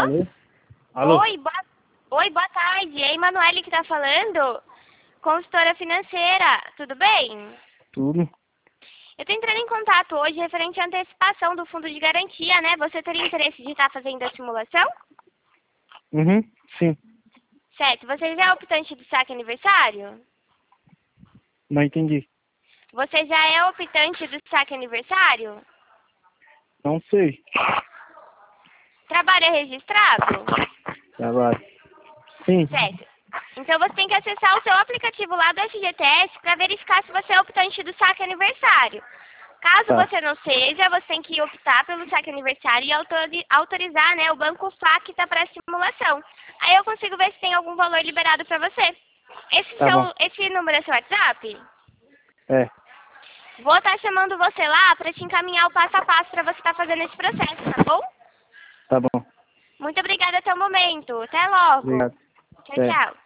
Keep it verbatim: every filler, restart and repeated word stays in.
Alô? Alô? Oi, boa... Oi, boa tarde. É a Emanuele que tá falando, consultora financeira. Tudo bem? Tudo? Eu tô entrando em contato hoje referente à antecipação do fundo de garantia, né? Você teria interesse de estar fazendo a simulação? Uhum, sim. Certo. Você já é optante do saque aniversário? Não entendi. Você já é optante do saque aniversário? Não sei. Trabalho é registrado? Trabalho. Sim. Certo. Então você tem que acessar o seu aplicativo lá do F G T S para verificar se você é optante do saque aniversário. Caso Tá. você não seja, você tem que optar pelo saque aniversário e autori- autorizar, né, o banco Facta para simulação. Aí eu consigo ver se tem algum valor liberado para você. Esse, Tá bom. seu, esse número é seu WhatsApp? É. Vou estar chamando você lá para te encaminhar o passo a passo para você estar fazendo esse processo, tá bom? Tá bom. Muito obrigada até o momento. Até logo. Obrigado. Tchau, Até. tchau.